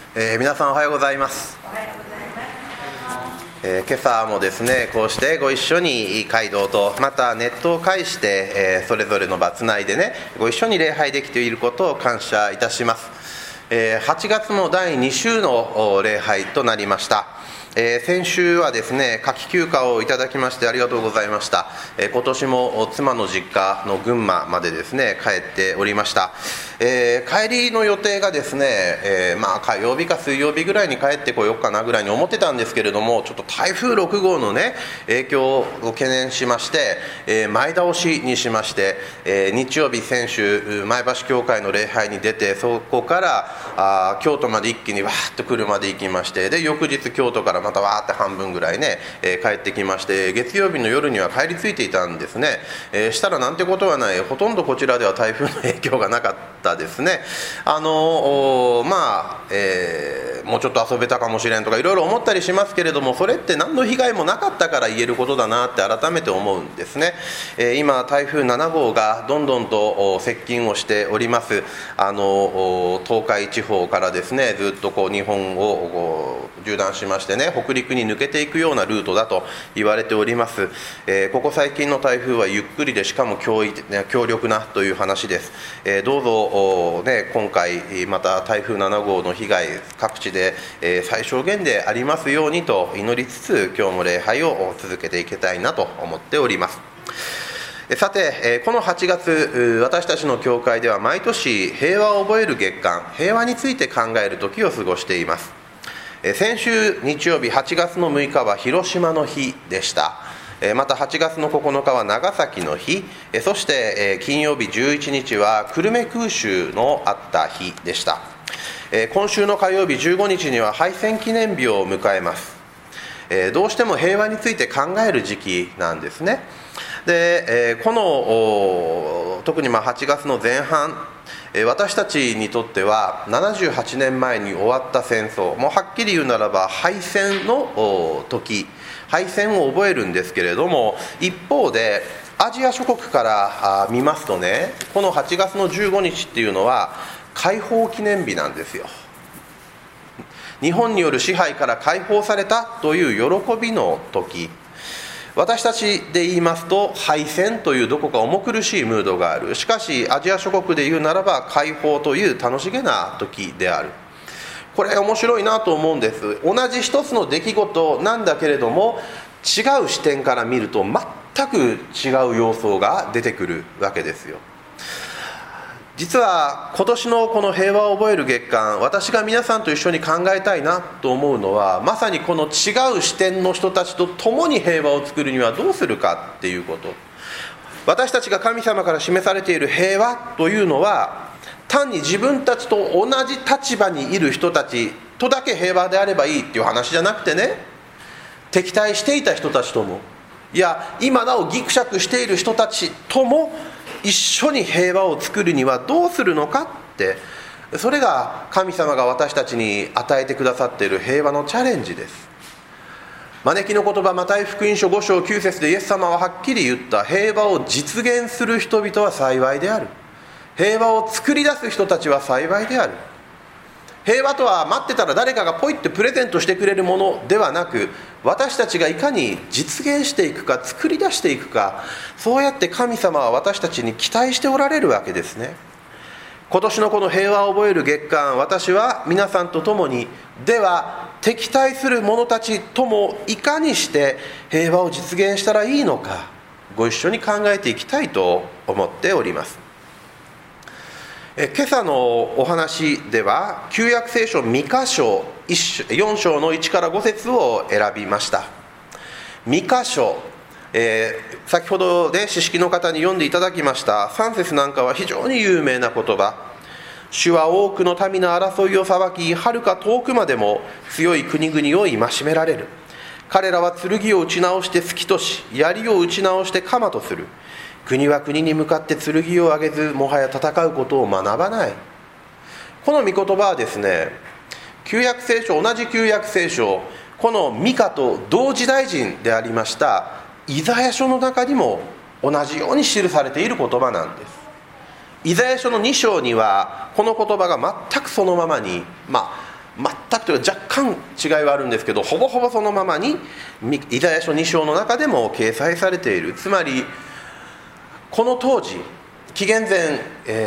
皆さんおはようございます。今朝もですね、こうしてご一緒に街道とまたネットを介して、それぞれの場つないでね、ご一緒に礼拝できていることを感謝いたします。8月の第2週の礼拝となりました。先週はですね、夏季休暇をいただきましてありがとうございました。今年も妻の実家の群馬までですね帰っておりました。帰りの予定がですね、火曜日か水曜日ぐらいに帰ってこようかなぐらいに思ってたんですけれども、ちょっと台風6号のね影響を懸念しまして、前倒しにしまして、日曜日先週前橋教会の礼拝に出て、そこから京都まで一気にわーっと車で行きまして、で翌日京都からまたわーって半分ぐらいね、帰ってきまして、月曜日の夜には帰り着いていたんですね。したらなんてことはない、ほとんどこちらでは台風の影響がなかったですね。もうちょっと遊べたかもしれんとかいろいろ思ったりしますけれども、それって何の被害もなかったから言えることだなって改めて思うんですね。今台風7号がどんどんと接近をしております。東海地方からですね、ずっと日本を縦断しましてね、北陸に抜けていくようなルートだと言われております。ここ最近の台風はゆっくりでしかも強力なという話です。どうぞ今回また台風7号の被害各地で最小限でありますようにと祈りつつ、今日も礼拝を続けていきたいなと思っております。さて、この8月、私たちの教会では毎年平和を覚える月間、平和について考える時を過ごしています。先週日曜日8月の6日は広島の日でした。また8月の9日は長崎の日、そして金曜日11日は久留米空襲のあった日でした。今週の火曜日15日には敗戦記念日を迎えます。どうしても平和について考える時期なんですね。で、この特に8月の前半、私たちにとっては78年前に終わった戦争、もうはっきり言うならば敗戦の時、敗戦を覚えるんですけれども、一方でアジア諸国から見ますとね、この8月の15日っていうのは解放記念日なんですよ。日本による支配から解放されたという喜びの時、私たちで言いますと敗戦というどこか重苦しいムードがある。しかしアジア諸国で言うならば解放という楽しげな時である。これ面白いなと思うんです。同じ一つの出来事なんだけれども、違う視点から見ると全く違う様相が出てくるわけですよ。実は今年のこの平和を覚える月間、私が皆さんと一緒に考えたいなと思うのは、まさにこの違う視点の人たちと共に平和を作るにはどうするかっていうこと。私たちが神様から示されている平和というのは、単に自分たちと同じ立場にいる人たちとだけ平和であればいいっていう話じゃなくてね、敵対していた人たちとも、いや今なおギクシャクしている人たちとも一緒に平和を作るにはどうするのかって、それが神様が私たちに与えてくださっている平和のチャレンジです。招きの言葉マタイ福音書5章9節でイエス様ははっきり言った。平和を実現する人々は幸いである。平和を作り出す人たちは幸いである。平和とは待ってたら誰かがポイってプレゼントしてくれるものではなく、私たちがいかに実現していくか、作り出していくか、そうやって神様は私たちに期待しておられるわけですね。今年のこの平和を覚える月間、私は皆さんと共に、では敵対する者たちともいかにして平和を実現したらいいのか、ご一緒に考えていきたいと思っております。今朝のお話では旧約聖書ミカ書4章の1から5節を選びました。ミカ書、先ほどで知識の方に読んでいただきました3節なんかは非常に有名な言葉。主は多くの民の争いを裁き、はるか遠くまでも強い国々を戒められる。彼らは剣を打ち直して突きとし、槍を打ち直して鎌とする。国は国に向かって剣を上げず、もはや戦うことを学ばない。この御言葉はですね、旧約聖書、同じ旧約聖書、このミカと同時代人でありましたイザヤ書の中にも同じように記されている言葉なんです。イザヤ書の2章にはこの言葉が全くそのままに、 全くというか若干違いはあるんですけど、ほぼほぼそのままにイザヤ書2章の中でも掲載されている。つまりこの当時紀元前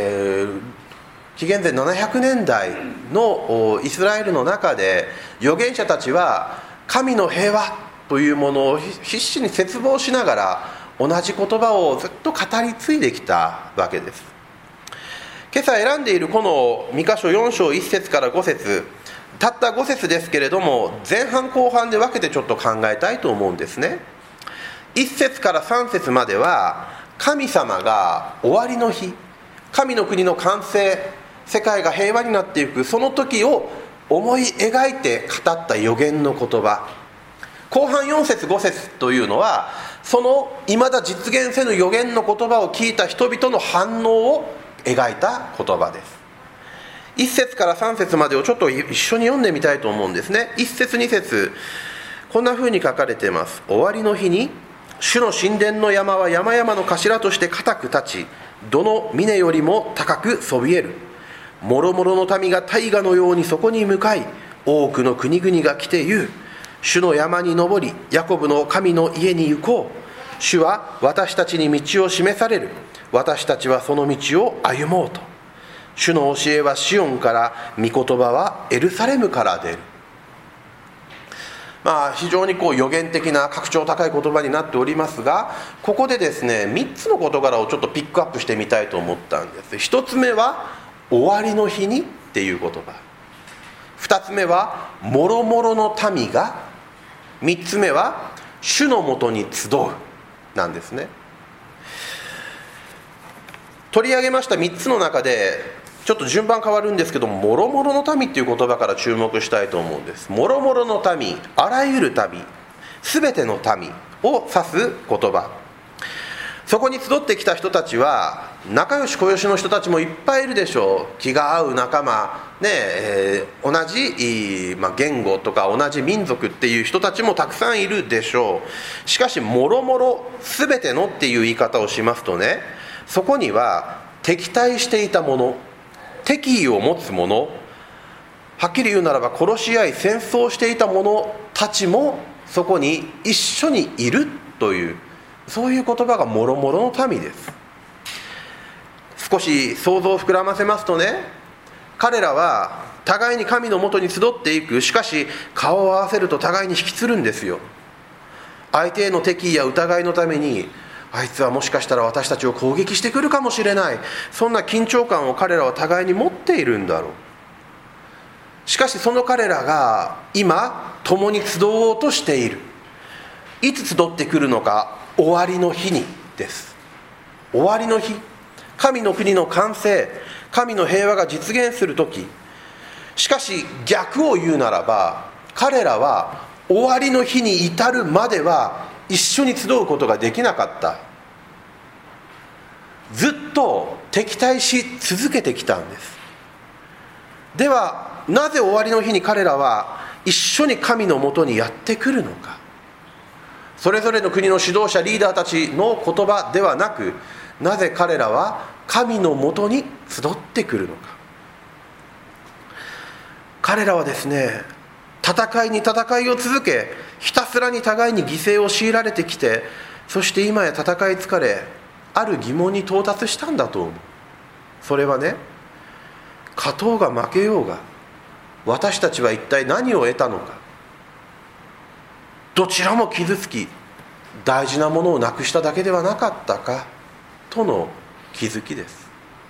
700年代のイスラエルの中で預言者たちは神の平和というものを必死に切望しながら同じ言葉をずっと語り継いできたわけです。今朝選んでいるこのミカ書4章1節から5節、たった5節ですけれども、前半後半で分けてちょっと考えたいと思うんですね。1節から3節までは神様が終わりの日、神の国の完成、世界が平和になっていくその時を思い描いて語った預言の言葉。後半4節5節というのはその未だ実現せぬ預言の言葉を聞いた人々の反応を描いた言葉です。1節から3節までをちょっと一緒に読んでみたいと思うんですね。1節2節、こんな風に書かれています。終わりの日に主の神殿の山は山々の頭として固く立ち、どの峰よりも高くそびえる。もろもろの民が大河のようにそこに向かい、多くの国々が来て言う。主の山に登り、ヤコブの神の家に行こう。主は私たちに道を示される。私たちはその道を歩もうと。主の教えはシオンから、御言葉はエルサレムから出る。非常に予言的な格調高い言葉になっておりますが、ここでですね、3つの事柄をちょっとピックアップしてみたいと思ったんです。1つ目は終わりの日にっていう言葉、2つ目はもろもろの民が、3つ目は主のもとに集うなんですね。取り上げました3つの中でちょっと順番変わるんですけども、もろもろの民っていう言葉から注目したいと思うんです。もろもろの民、あらゆる民、すべての民を指す言葉。そこに集ってきた人たちは仲良し小良しの人たちもいっぱいいるでしょう。気が合う仲間、同じ、言語とか同じ民族っていう人たちもたくさんいるでしょう。しかしもろもろすべてのっていう言い方をしますとね、そこには敵対していたもの、敵意を持つ者、はっきり言うならば殺し合い戦争していた者たちもそこに一緒にいるという、そういう言葉がもろもろの民です。少し想像を膨らませますとね、彼らは互いに神のもとに集っていく。しかし顔を合わせると互いに引きつるんですよ。相手への敵意や疑いのために、あいつはもしかしたら私たちを攻撃してくるかもしれない、そんな緊張感を彼らは互いに持っているんだろう。しかしその彼らが今共に集おうとしている。いつ集ってくるのか、終わりの日にです。終わりの日、神の国の完成、神の平和が実現する時。しかし逆を言うならば、彼らは終わりの日に至るまでは一緒に集うことができなかった。ずっと敵対し続けてきたんです。ではなぜ終わりの日に彼らは一緒に神のもとにやってくるのか。それぞれの国の指導者リーダーたちの言葉ではなく、なぜ彼らは神のもとに集ってくるのか。彼らはですね、戦いに戦いを続け、ひたすらに互いに犠牲を強いられてきて、そして今や戦い疲れ、ある疑問に到達したんだと思う。それはね、勝とうが負けようが、私たちは一体何を得たのか。どちらも傷つき、大事なものをなくしただけではなかったかとの気づきです。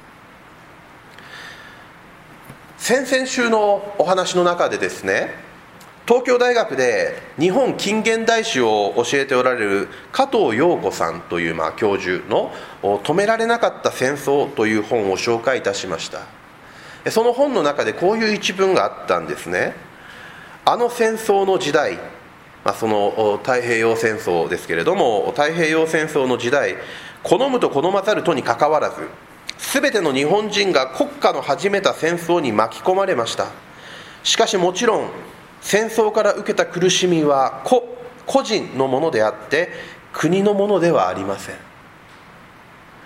先々週のお話の中でですね、東京大学で日本近現代史を教えておられる加藤陽子さんという教授の止められなかった戦争という本を紹介いたしました。その本の中でこういう一文があったんですね。あの戦争の時代、その太平洋戦争ですけれども、太平洋戦争の時代、好むと好まざるとにかかわらず、すべての日本人が国家の始めた戦争に巻き込まれました。しかしもちろん戦争から受けた苦しみは個人のものであって国のものではありません。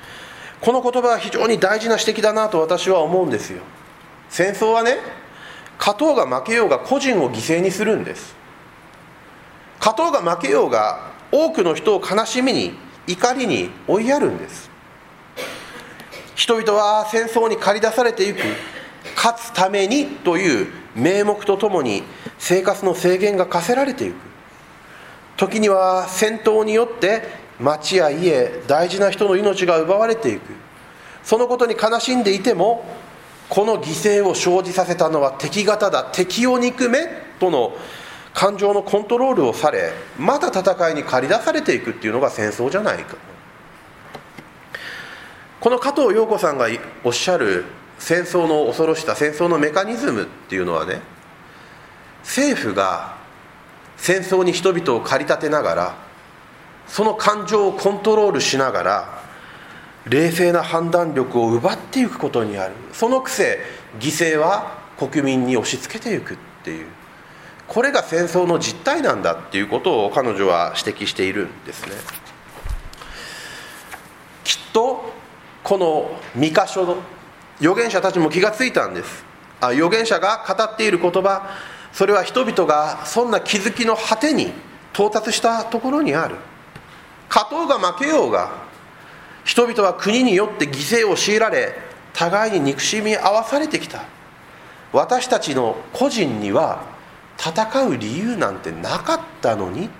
この言葉は非常に大事な指摘だなと私は思うんですよ。戦争はね、 勝とうが負けようが個人を犠牲にするんです。勝とうが負けようが多くの人を悲しみに怒りに追いやるんです。人々は戦争に駆り出されていく、勝つためにという名目とともに生活の制限が課せられていく。時には戦闘によって町や家、大事な人の命が奪われていく。そのことに悲しんでいても、この犠牲を生じさせたのは敵方だ、敵を憎めとの感情のコントロールをされ、また戦いに駆り出されていくっていうのが戦争じゃないか。この加藤陽子さんがおっしゃる戦争の恐ろしさ、戦争のメカニズムっていうのはね、政府が戦争に人々を駆り立てながら、その感情をコントロールしながら冷静な判断力を奪っていくことにある。そのくせ犠牲は国民に押し付けていくっていう、これが戦争の実態なんだっていうことを彼女は指摘しているんですね。きっとこの2箇所の預言者たちも気がついたんです。預言者が語っている言葉、それは人々がそんな気づきの果てに到達したところにある。勝とうが負けようが、人々は国によって犠牲を強いられ、互いに憎しみ合わされてきた。私たちの個人には戦う理由なんてなかったのにって。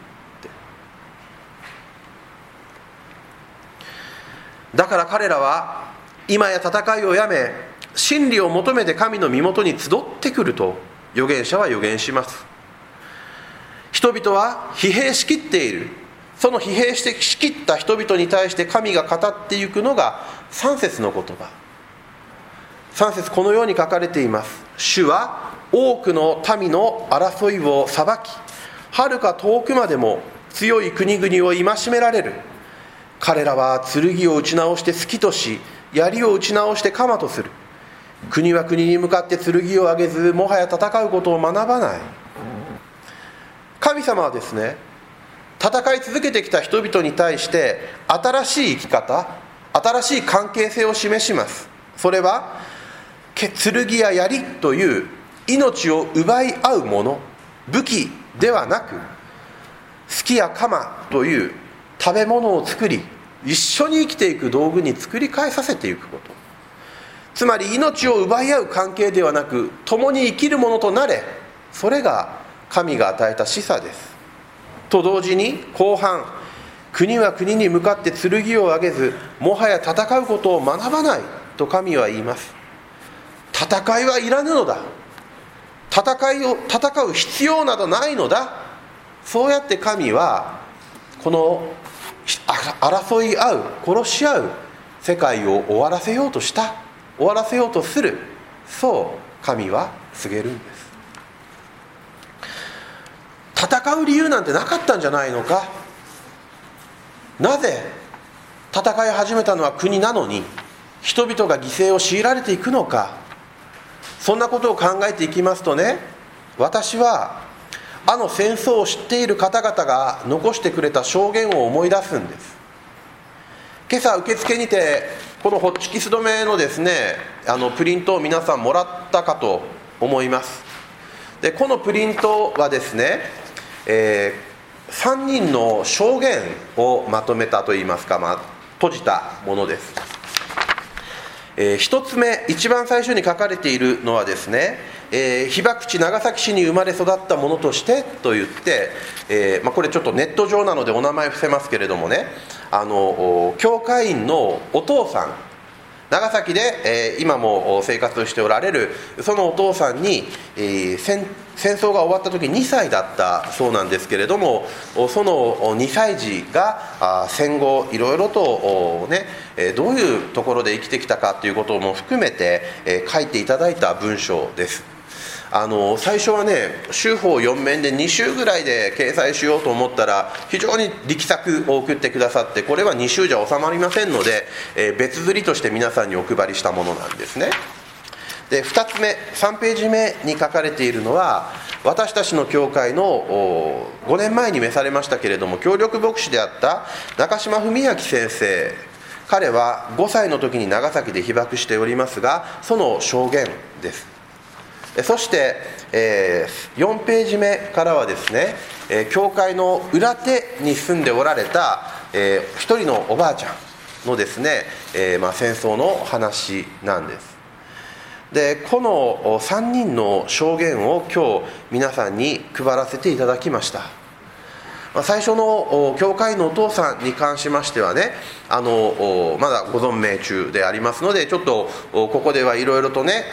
だから彼らは今や戦いをやめ、真理を求めて神の身元に集ってくると預言者は預言します。人々は疲弊しきっている。その疲弊しきった人々に対して神が語っていくのが3節の言葉。3節このように書かれています。主は多くの民の争いを裁き、遥か遠くまでも強い国々を戒められる。彼らは剣を打ち直して好きとし、槍を打ち直して鎌とする。国は国に向かって剣を上げず、もはや戦うことを学ばない。神様はですね、戦い続けてきた人々に対して新しい生き方、新しい関係性を示します。それは剣や槍という命を奪い合うもの、武器ではなく、好きや鎌という食べ物を作り、一緒に生きていく道具に作り変えさせていくこと。つまり命を奪い合う関係ではなく、共に生きるものとなれ。それが神が与えた示唆です。と同時に後半、国は国に向かって剣を上げず、もはや戦うことを学ばないと神は言います。戦いはいらぬのだ。戦う必要などないのだ。そうやって神はこの争い合う、殺し合う世界を終わらせようとした、終わらせようとする、そう神は告げるんです。戦う理由なんてなかったんじゃないのか。なぜ戦い始めたのは国なのに人々が犠牲を強いられていくのか。そんなことを考えていきますとね、私はあの戦争を知っている方々が残してくれた証言を思い出すんです。今朝受付にてこのホッチキス止めのですね、プリントを皆さんもらったかと思います。でこのプリントはですね、3人の証言をまとめたといいますか、閉じたものです。一つ目、一番最初に書かれているのはですね、被爆地長崎市に生まれ育った者としてと言って、これちょっとネット上なのでお名前伏せますけれどもね、教会員のお父さん、長崎で、今も生活しておられるそのお父さんに、戦争が終わった時2歳だったそうなんですけれども、その2歳児が戦後いろいろと、どういうところで生きてきたかということも含めて、書いていただいた文章です。最初はね、週報4面で2週ぐらいで掲載しようと思ったら、非常に力作を送ってくださって、これは2週じゃ収まりませんので、別刷りとして皆さんにお配りしたものなんですね。で2つ目、3ページ目に書かれているのは、私たちの教会の5年前に召されましたけれども、協力牧師であった中島文明先生、彼は5歳の時に長崎で被爆しておりますが、その証言です。 そして、4ページ目からはですね、教会の裏手に住んでおられた、一人のおばあちゃんのですね、戦争の話なんです。でこの3人の証言を今日皆さんに配らせていただきました。最初の教会のお父さんに関しましてはね、まだご存命中でありますので、ちょっとここではいろいろとね、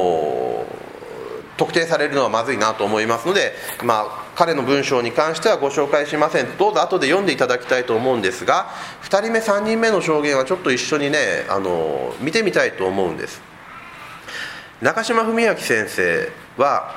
特定されるのはまずいなと思いますので、彼の文章に関してはご紹介しません。どうぞ後で読んでいただきたいと思うんですが、2人目3人目の証言はちょっと一緒にね、見てみたいと思うんです。中島文明先生は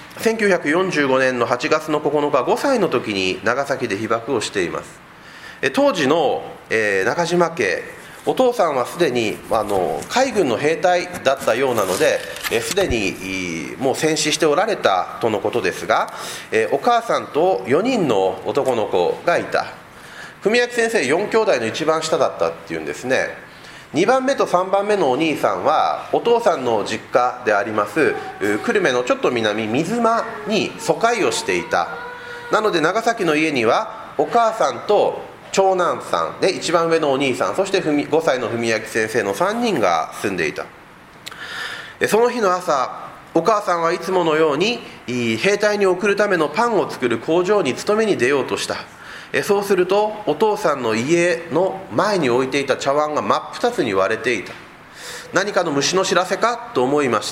1945年の8月の9日5歳の時に長崎で被爆をしています。当時の中島家、お父さんはすでに海軍の兵隊だったようなので、すでにもう戦死しておられたとのことですが、お母さんと4人の男の子がいた。文明先生4兄弟の一番下だったっていうんですね。2番目と3番目のお兄さんはお父さんの実家であります久留米のちょっと南水間に疎開をしていた。なので長崎の家にはお母さんと長男さんで一番上のお兄さん、そして5歳の文明先生の3人が住んでいた。その日の朝、お母さんはいつものように兵隊に送るためのパンを作る工場に勤めに出ようとした。そうするとお父さんの家の前に置いていた茶碗が真っ二つに割れていた。何かの虫の知らせかと思いまして、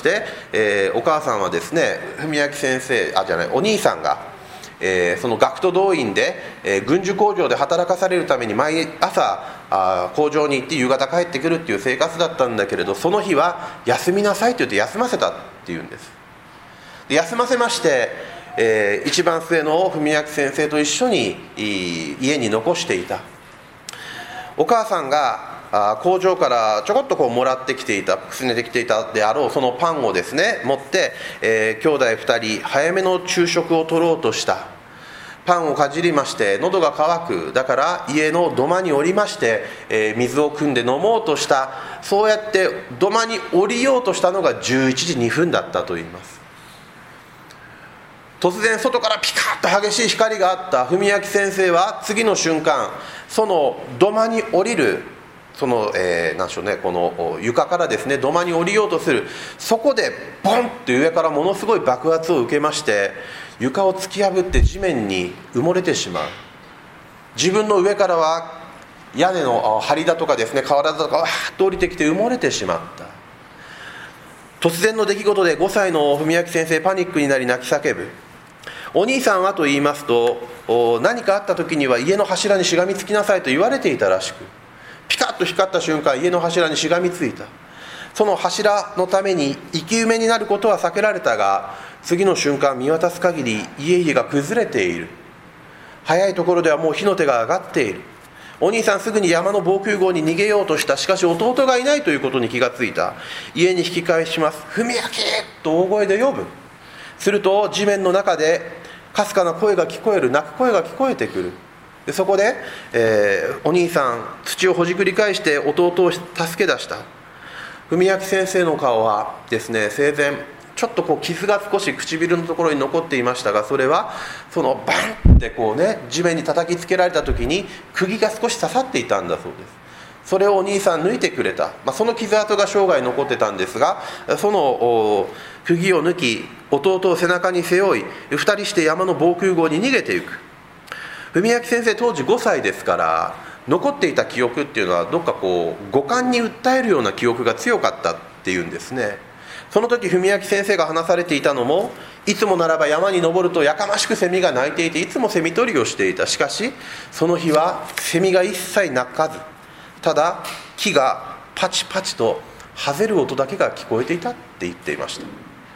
お母さんはですね、文明先生お兄さんが、その学徒動員で、軍需工場で働かされるために毎朝工場に行って夕方帰ってくるっていう生活だったんだけれど、その日は休みなさいと言って休ませたっていうんです。で休ませまして、一番末の文明先生と一緒に家に残していた。お母さんが工場からちょこっともらってきていた、くすねてきていたであろうそのパンをですね持って、兄弟2人早めの昼食を取ろうとした。パンをかじりまして喉が渇く。だから家の土間に降りまして、水を汲んで飲もうとした。そうやって土間に降りようとしたのが11時2分だったと言います。突然外からピカッと激しい光があった文明先生は次の瞬間、その土間に降りる、その、なんでしょうね、この床からですね土間に降りようとする、そこでボンって上からものすごい爆発を受けまして、床を突き破って地面に埋もれてしまう。自分の上からは屋根の梁だとかですね、瓦だとかわーっと降りてきて埋もれてしまった。突然の出来事で5歳の文明先生パニックになり泣き叫ぶ。お兄さんはと言いますと、何かあった時には家の柱にしがみつきなさいと言われていたらしく、ピカッと光った瞬間家の柱にしがみついた。その柱のために生き埋めになることは避けられたが、次の瞬間見渡す限り家々が崩れている。早いところではもう火の手が上がっている。お兄さんすぐに山の防空壕に逃げようとした。しかし弟がいないということに気がついた。家に引き返します。文明と大声で呼ぶ。すると地面の中でかすかな声が聞こえる、泣く声が聞こえてくる。でそこで、お兄さん土をほじくり返して弟を助け出した。文明先生の顔はですね、生前ちょっと傷が少し唇のところに残っていましたが、それはそのバンって地面に叩きつけられた時に釘が少し刺さっていたんだそうです。それをお兄さん抜いてくれた。その傷跡が生涯残ってたんですが、その釘を抜き弟を背中に背負い2人して山の防空壕に逃げていく。文明先生当時5歳ですから、残っていた記憶っていうのはどっか五感に訴えるような記憶が強かったっていうんですね。その時文明先生が話されていたのも、いつもならば山に登るとやかましくセミが鳴いていて、いつもセミ取りをしていた。しかしその日はセミが一切鳴かず、ただ木がパチパチとはぜる音だけが聞こえていたって言っていました。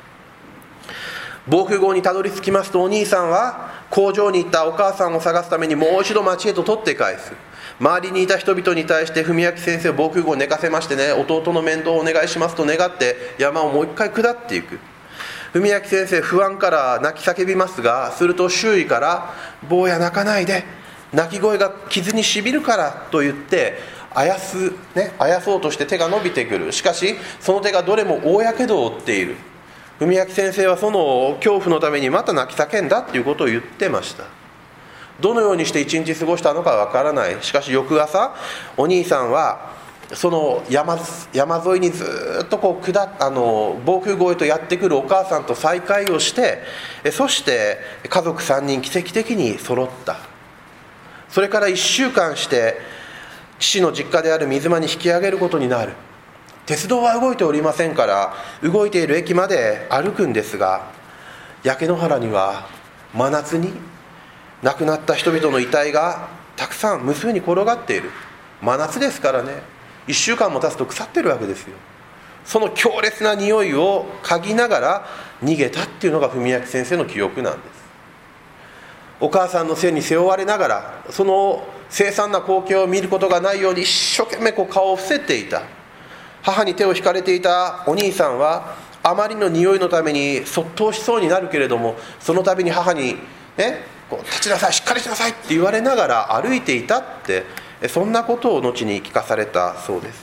防空壕にたどり着きますと、お兄さんは工場に行ったお母さんを探すためにもう一度町へと取って返す。周りにいた人々に対して文明先生を防空壕を寝かせましてね、弟の面倒をお願いしますと願って山をもう一回下っていく。文明先生不安から泣き叫びますが、すると周囲から坊や泣かないで、泣き声が傷にしびるからと言ってあやそうとして手が伸びてくる。しかしその手がどれも大やけどを負っている。 文明先生はその恐怖のためにまた泣き叫んだっていうことを言ってました。どのようにして一日過ごしたのかわからない。しかし翌朝、お兄さんはその山沿いにずっとこう防空壕へとやってくるお母さんと再会をして、そして家族3人奇跡的に揃った。それから1週間して父の実家である水間に引き上げることになる。鉄道は動いておりませんから、動いている駅まで歩くんですが、焼け野原には真夏に亡くなった人々の遺体がたくさん無数に転がっている。真夏ですからね、1週間も経つと腐ってるわけですよ。その強烈な匂いを嗅ぎながら逃げたっていうのが文明先生の記憶なんです。お母さんの背に背負われながら、その凄惨な光景を見ることがないように一生懸命顔を伏せていた。母に手を引かれていたお兄さんはあまりの匂いのためにそっとしそうになるけれども、その度に母にね、立ちなさい、しっかりしなさいって言われながら歩いていたって、そんなことを後に聞かされたそうです。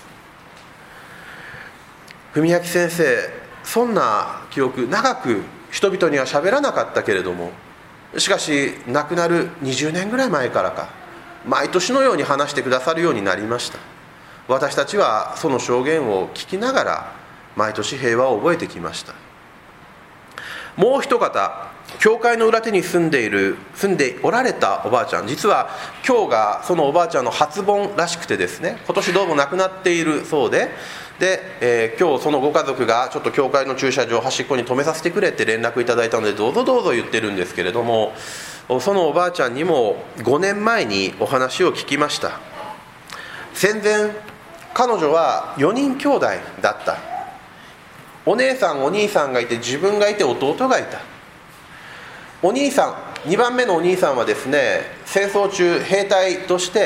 文明先生、そんな記憶長く人々には喋らなかったけれども、しかし亡くなる20年ぐらい前からか、毎年のように話してくださるようになりました。私たちはその証言を聞きながら毎年平和を覚えてきました。もう一方、教会の裏手に住んでおられたおばあちゃん、実は今日がそのおばあちゃんの初盆らしくてですね、今年どうも亡くなっているそうで、今日そのご家族がちょっと教会の駐車場端っこに止めさせてくれって連絡いただいたので、どうぞどうぞ言ってるんですけれども、そのおばあちゃんにも5年前にお話を聞きました。戦前、彼女は4人兄弟だった。お姉さんお兄さんがいて、自分がいて、弟がいた。お兄さん、2番目のお兄さんはですね、戦争中兵隊として、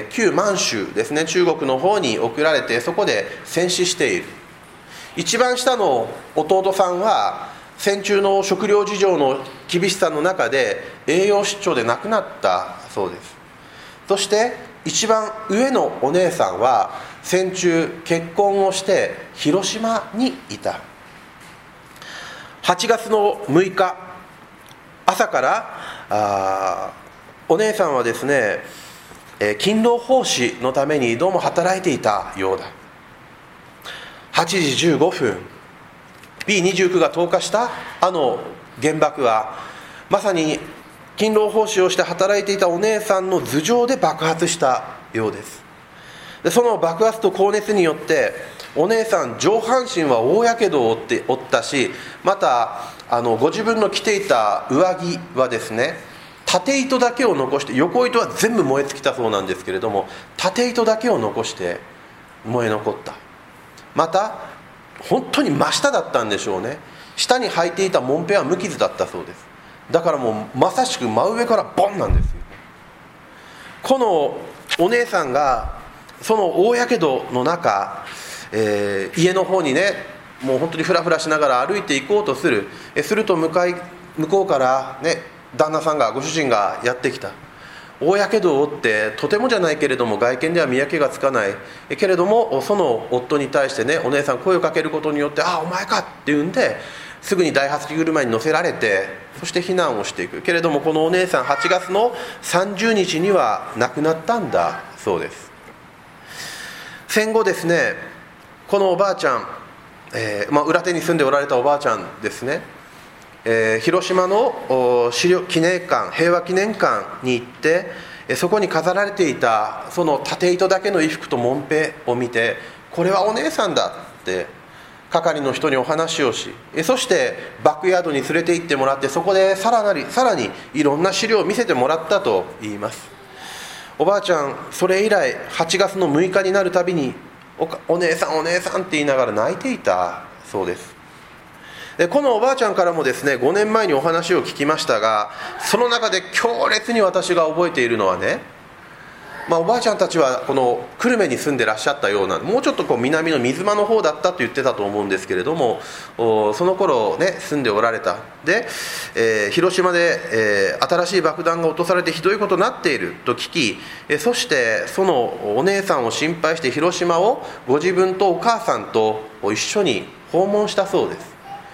旧満州ですね、中国の方に送られて、そこで戦死している。一番下の弟さんは戦中の食料事情の厳しさの中で栄養失調で亡くなったそうです。そして一番上のお姉さんは戦中結婚をして広島にいた。8月の6日朝からお姉さんはですね、勤労奉仕のためにどうも働いていたようだ。8時15分 B29 が投下したあの原爆は、まさに勤労奉仕をして働いていたお姉さんの頭上で爆発したようです。でその爆発と高熱によってお姉さん上半身は大やけどを負ったし、またご自分の着ていた上着はですね、縦糸だけを残して、横糸は全部燃え尽きたそうなんですけれども、縦糸だけを残して燃え残った。また本当に真下だったんでしょうね。下に履いていたもんぺは無傷だったそうです。だからもうまさしく真上からボンなんですよ。このお姉さんがその大やけどの中、家の方にね、もう本当にフラフラしながら歩いていこうとする。すると向こうからね、旦那さんが、ご主人がやってきた。大やけどを負って、とてもじゃないけれども外見では見分けがつかないけれども、その夫に対してね、お姉さん声をかけることによって、ああお前かっていうんで、すぐに大八車に乗せられて、そして避難をしていくけれども、このお姉さん8月の30日には亡くなったんだそうです。戦後ですね、このおばあちゃん、裏手に住んでおられたおばあちゃんですね、広島の平和記念館に行って、そこに飾られていたその縦糸だけの衣服ともんぺを見て、これはお姉さんだって係の人にお話をし、そしてバックヤードに連れて行ってもらって、そこでさらにいろんな資料を見せてもらったといいます。おばあちゃん、それ以来8月の6日になるたびにお姉さんお姉さんって言いながら泣いていたそうです。このおばあちゃんからもですね、5年前にお話を聞きましたが、その中で強烈に私が覚えているのはね、おばあちゃんたちはこの久留米に住んでらっしゃったような、もうちょっと南の水間の方だったと言ってたと思うんですけれども、その頃ね住んでおられた。で、広島で、新しい爆弾が落とされてひどいことになっていると聞き、そしてそのお姉さんを心配して広島をご自分とお母さんと一緒に訪問したそうです。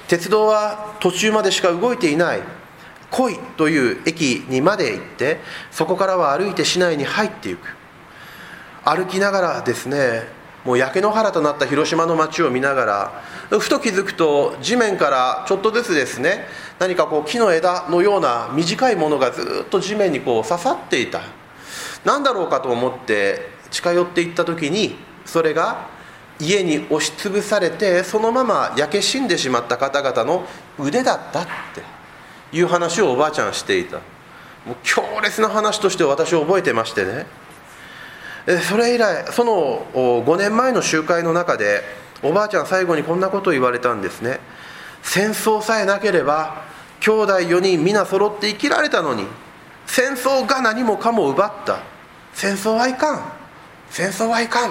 鉄道は途中までしか動いていない。来いという駅にまで行って、そこからは歩いて市内に入っていく。歩きながらですね、もう焼け野原となった広島の街を見ながら、ふと気づくと地面からちょっとずつですね、何か木の枝のような短いものがずっと地面に刺さっていた。何だろうかと思って近寄っていった時に、それが家に押しつぶされてそのまま焼け死んでしまった方々の腕だったっていう話をおばあちゃんしていた。もう強烈な話として私は覚えてましてね、それ以来、その5年前の集会の中でおばあちゃん最後にこんなことを言われたんですね。戦争さえなければ兄弟4人皆揃って生きられたのに、戦争が何もかも奪った。戦争はいかん、戦争はいかん。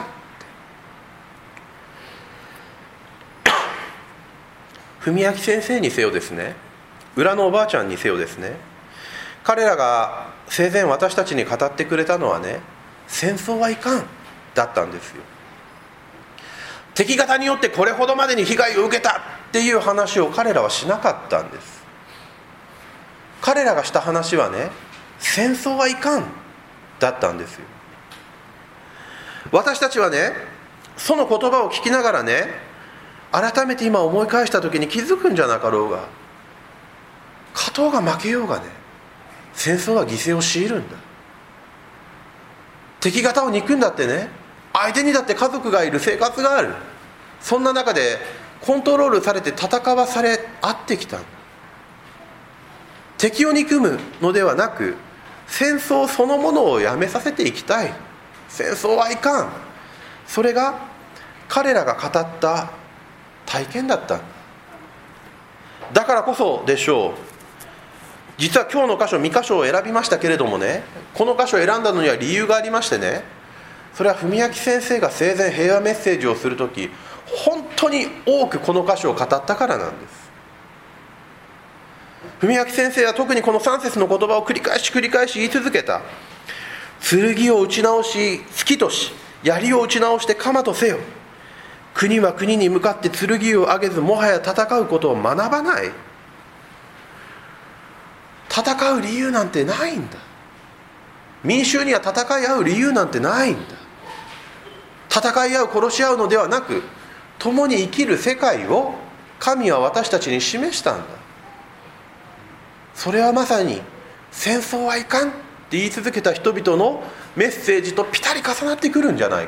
文明先生にせよですね、裏のおばあちゃんにせよですね、彼らが生前私たちに語ってくれたのはね、戦争はいかんだったんですよ。敵方によってこれほどまでに被害を受けたっていう話を彼らはしなかったんです。彼らがした話はね、戦争はいかんだったんですよ。私たちはね、その言葉を聞きながらね、改めて今思い返した時に気づくんじゃなかろうが、勝とうが負けようがね、戦争は犠牲を強いるんだ。敵方を憎んだってね、相手にだって家族がいる、生活がある。そんな中でコントロールされて戦わされ合ってきた。敵を憎むのではなく、戦争そのものをやめさせていきたい。戦争はいかん。それが彼らが語った体験だった。だからこそでしょう、実は今日の箇所2箇所を選びましたけれどもね、この箇所を選んだのには理由がありましてね、それは文明先生が生前平和メッセージをするとき、本当に多くこの箇所を語ったからなんです。文明先生は特にこの3節の言葉を繰り返し言い続けた。剣を打ち直し突とし、槍を打ち直して鎌とせよ。国は国に向かって剣を上げず、もはや戦うことを学ばない。戦う理由なんてないんだ。民衆には戦い合う理由なんてないんだ。戦い合う、殺し合うのではなく、共に生きる世界を神は私たちに示したんだ。それはまさに戦争はいかんって言い続けた人々のメッセージとピタリ重なってくるんじゃないか。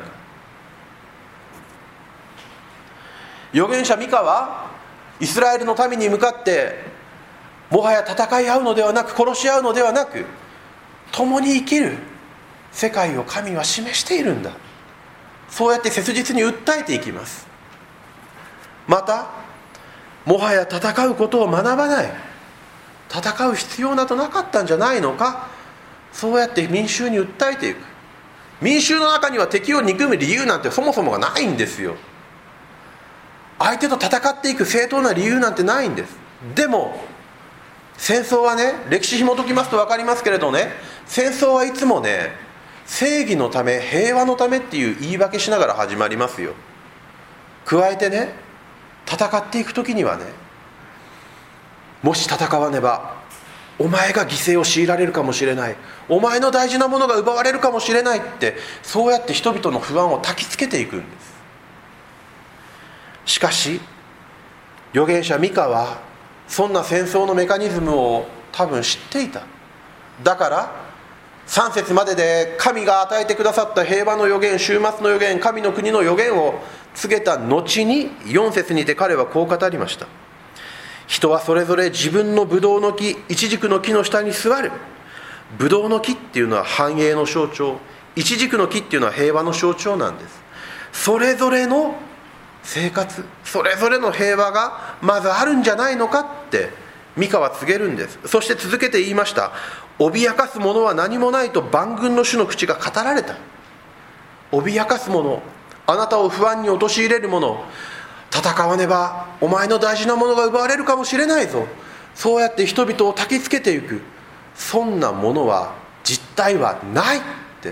預言者ミカはイスラエルの民に向かって、もはや戦い合うのではなく、殺し合うのではなく、共に生きる世界を神は示しているんだ。そうやって切実に訴えていきます。また、もはや戦うことを学ばない、戦う必要などなかったんじゃないのか、そうやって民衆に訴えていく。民衆の中には敵を憎む理由なんてそもそもがないんですよ。相手と戦っていく正当な理由なんてないんです。でも戦争はね、歴史紐解きますと分かりますけれどね、戦争はいつもね、正義のため、平和のためっていう言い訳しながら始まりますよ。加えてね、戦っていく時にはね、もし戦わねばお前が犠牲を強いられるかもしれない、お前の大事なものが奪われるかもしれないって、そうやって人々の不安を焚きつけていくんです。しかし預言者ミカはそんな戦争のメカニズムを多分知っていた。だから3節までで神が与えてくださった平和の予言、終末の予言、神の国の予言を告げた後に4節にて彼はこう語りました。人はそれぞれ自分のブドウの木、イチジクの木の下に座る。ブドウの木っていうのは繁栄の象徴、イチジクの木っていうのは平和の象徴なんです。それぞれの生活、それぞれの平和がまずあるんじゃないのかってミカは告げるんです。そして続けて言いました。脅かすものは何もないと万軍の主の口が語られた。脅かすもの、あなたを不安に陥れるもの、戦わねばお前の大事なものが奪われるかもしれないぞ、そうやって人々を焚きつけていく、そんなものは実体はないって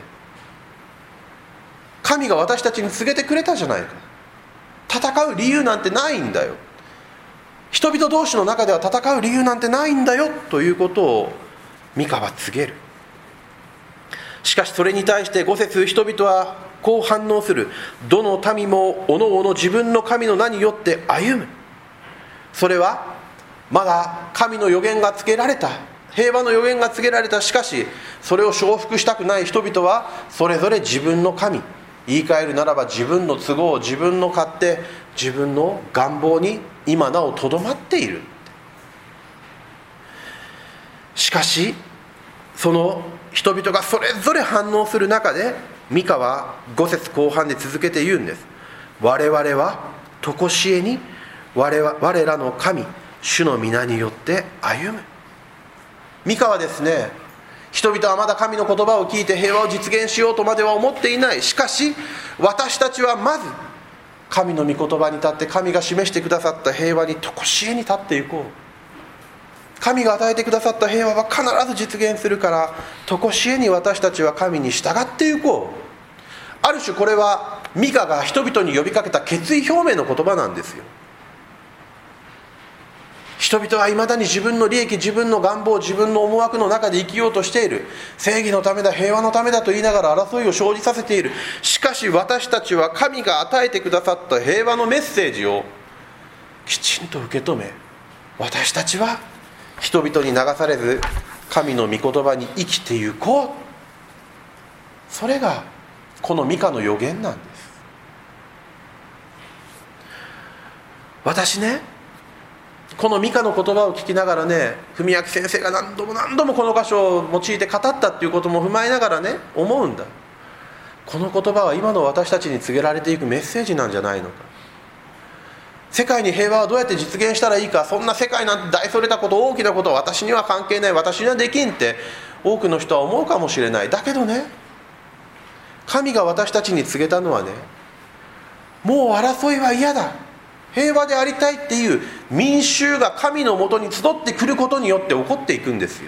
神が私たちに告げてくれたじゃないか。戦う理由なんてないんだよ。 人々同士の中では戦う理由なんてないんだよということをミカは告げる。しかしそれに対して5節、人々はこう反応する。どの民もおのおの自分の神の名によって歩む。それはまだ神の予言が告げられた、平和の予言が告げられた。しかしそれを承服したくない人々はそれぞれ自分の神、言い換えるならば自分の都合、自分の勝手、自分の願望に今なおとどまっている。しかしその人々がそれぞれ反応する中で、ミカは5節後半で続けて言うんです。我々は常しえに我らの神主の皆によって歩む。ミカはですね、人々はまだ神の言葉を聞いて平和を実現しようとまでは思っていない。しかし私たちはまず神の御言葉に立って、神が示してくださった平和に常しえに立っていこう。神が与えてくださった平和は必ず実現するから、常しえに私たちは神に従っていこう。ある種これはミカが人々に呼びかけた決意表明の言葉なんですよ。人々はいまだに自分の利益、自分の願望、自分の思惑の中で生きようとしている。正義のためだ、平和のためだと言いながら争いを生じさせている。しかし私たちは神が与えてくださった平和のメッセージをきちんと受け止め、私たちは人々に流されず神の御言葉に生きてゆこう。それがこのミカの予言なんです。私ね、このミカの言葉を聞きながらね、文明先生が何度もこの箇所を用いて語ったっていうことも踏まえながらね、思うんだ。この言葉は今の私たちに告げられていくメッセージなんじゃないのか。世界に平和はどうやって実現したらいいか、そんな世界なんて大それたこと、大きなことは私には関係ない、私にはできんって多くの人は思うかもしれない。だけどね、神が私たちに告げたのはね、もう争いは嫌だ、平和でありたいっていう民衆が神のもとに集ってくることによって起こっていくんですよ。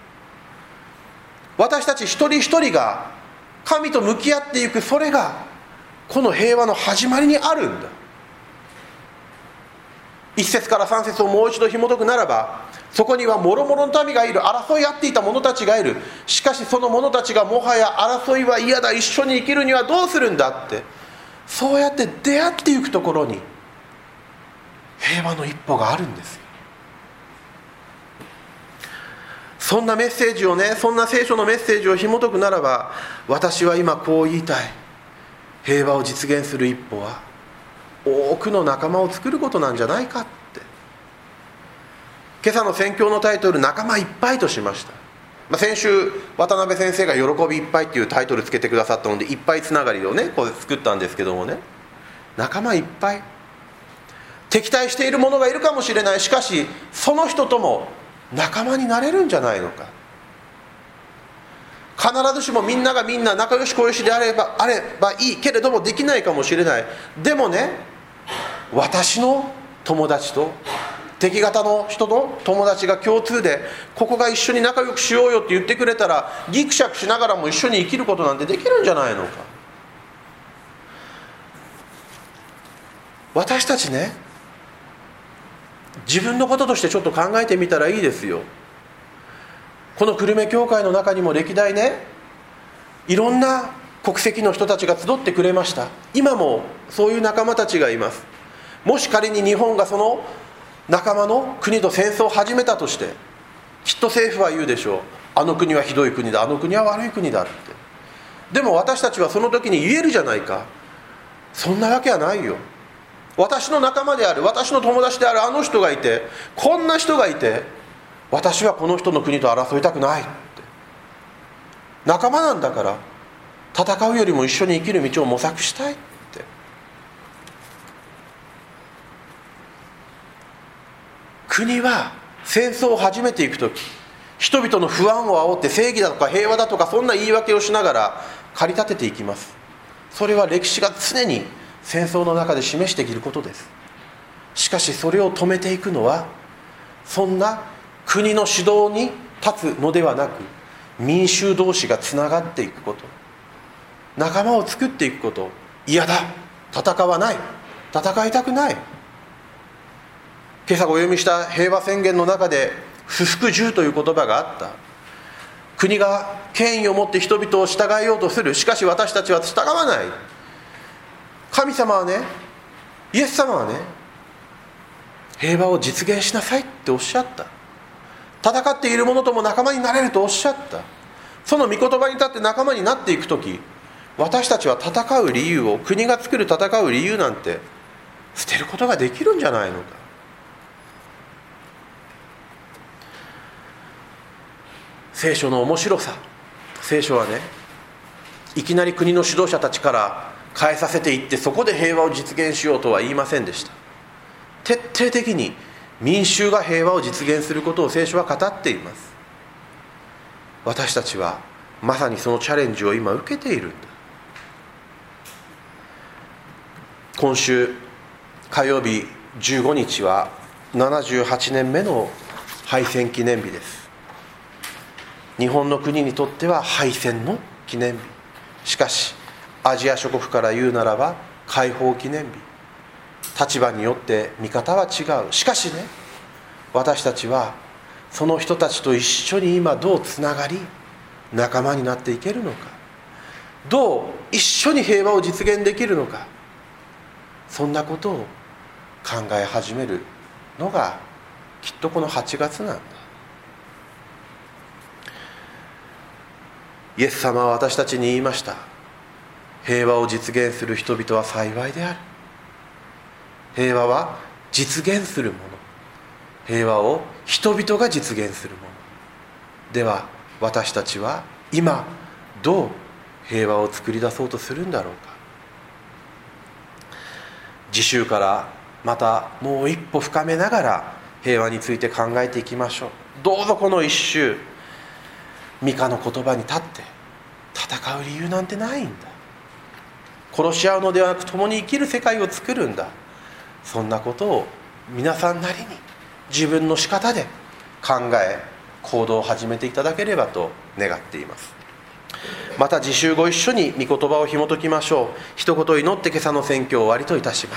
私たち一人一人が神と向き合っていく、それがこの平和の始まりにあるんだ。1節から3節をもう一度紐解くならば、そこには諸々の民がいる、争い合っていた者たちがいる。しかしその者たちがもはや争いは嫌だ、一緒に生きるにはどうするんだって、そうやって出会っていくところに平和の一歩があるんですよ。そんなメッセージをね、そんな聖書のメッセージを紐解くならば、私は今こう言いたい。平和を実現する一歩は多くの仲間を作ることなんじゃないかって。今朝の宣教のタイトル、仲間いっぱいとしました。先週渡辺先生が喜びいっぱいっていうタイトルつけてくださったので、いっぱいつながりをねこう作ったんですけどもね、仲間いっぱい、敵対している者がいるかもしれない。しかしその人とも仲間になれるんじゃないのか。必ずしもみんながみんな仲良し小良しであればいいけれども、できないかもしれない。でもね、私の友達と敵方の人の友達が共通で、ここが一緒に仲良くしようよって言ってくれたら、ギクシャクしながらも一緒に生きることなんてできるんじゃないのか。私たちね、自分のこととしてちょっと考えてみたらいいですよ。この久留米教会の中にも歴代ね、いろんな国籍の人たちが集ってくれました。今もそういう仲間たちがいます。もし仮に日本がその仲間の国と戦争を始めたとして、きっと政府は言うでしょう。あの国はひどい国だ、あの国は悪い国だって。でも私たちはその時に言えるじゃないか。そんなわけはないよ。私の仲間である、私の友達であるあの人がいて、こんな人がいて、私はこの人の国と争いたくないって。仲間なんだから戦うよりも一緒に生きる道を模索したいって。国は戦争を始めていくとき、人々の不安を煽って正義だとか平和だとかそんな言い訳をしながら駆り立てていきます。それは歴史が常に戦争の中で示していることです。しかしそれを止めていくのは、そんな国の指導に立つのではなく、民衆同士がつながっていくこと、仲間を作っていくこと。嫌だ、戦わない、戦いたくない、 今朝お読みした平和宣言の中で不服従という言葉があった。国が権威を持って人々を従えようとする。しかし私たちは従わない。神様はね、イエス様はね、平和を実現しなさいっておっしゃった。戦っている者とも仲間になれるとおっしゃった。その御言葉に立って仲間になっていくとき、私たちは戦う理由を、国が作る戦う理由なんて捨てることができるんじゃないのか。聖書の面白さ、聖書はね、いきなり国の指導者たちから変えさせていって、そこで平和を実現しようとは言いませんでした。徹底的に民衆が平和を実現することを聖書は語っています。私たちはまさにそのチャレンジを今受けているんだ。今週火曜日15日は78年目の敗戦記念日です。日本の国にとっては敗戦の記念日。しかしアジア諸国から言うならば解放記念日。立場によって見方は違う。しかしね、私たちはその人たちと一緒に今どうつながり仲間になっていけるのか、どう一緒に平和を実現できるのか、そんなことを考え始めるのがきっとこの8月なんだ。イエス様は私たちに言いました。平和を実現する人々は幸いである。平和は実現するもの。平和を人々が実現するもの。では私たちは今どう平和を作り出そうとするんだろうか。次週からまたもう一歩深めながら平和について考えていきましょう。どうぞこの一週、ミカの言葉に立って戦う理由なんてないんだ。殺し合うのではなく共に生きる世界を作るんだ。そんなことを皆さんなりに自分の仕方で考え行動を始めていただければと願っています。また次週ご一緒に御言葉を紐解きましょう。一言祈って今朝の宣教を終わりといたします。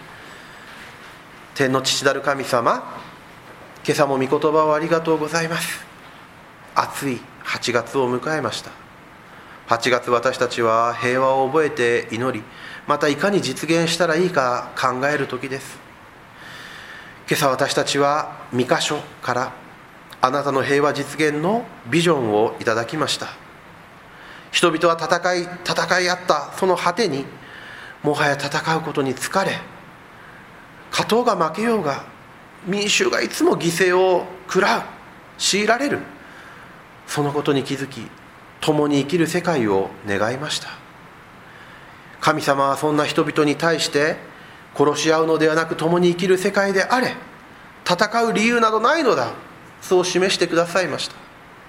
天の父なる神様、今朝も御言葉をありがとうございます。暑い8月を迎えました。8月、私たちは平和を覚えて祈り、またいかに実現したらいいか考える時です。今朝私たちは御箇所からあなたの平和実現のビジョンをいただきました。人々は戦い合ったその果てに、もはや戦うことに疲れ、勝とうが負けようが民衆がいつも犠牲を食らう、強いられる、そのことに気づき、共に生きる世界を願いました。神様はそんな人々に対して、殺し合うのではなく共に生きる世界であれ、戦う理由などないのだ、そう示してくださいました。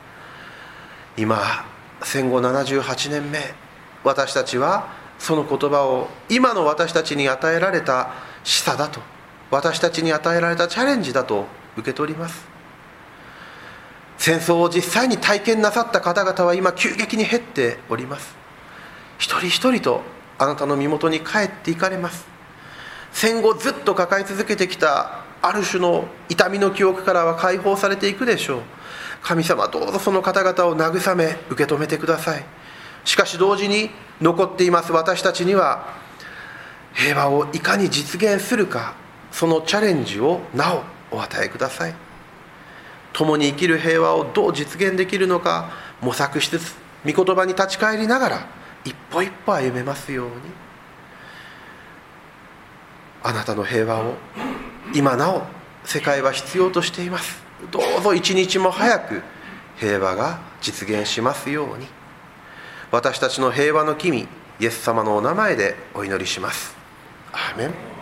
今戦後78年目、私たちはその言葉を今の私たちに与えられた示唆だと、私たちに与えられたチャレンジだと受け取ります。戦争を実際に体験なさった方々は今急激に減っております。一人一人とあなたの身元に帰っていかれます。戦後ずっと抱え続けてきたある種の痛みの記憶からは解放されていくでしょう。神様、どうぞその方々を慰め受け止めてください。しかし同時に残っています私たちには、平和をいかに実現するか、そのチャレンジをなおお与えください。共に生きる平和をどう実現できるのか模索しつつ、御言葉に立ち返りながら一歩一歩歩めますように。あなたの平和を今なお世界は必要としています。どうぞ一日も早く平和が実現しますように。私たちの平和の君、イエス様のお名前でお祈りします。アーメン。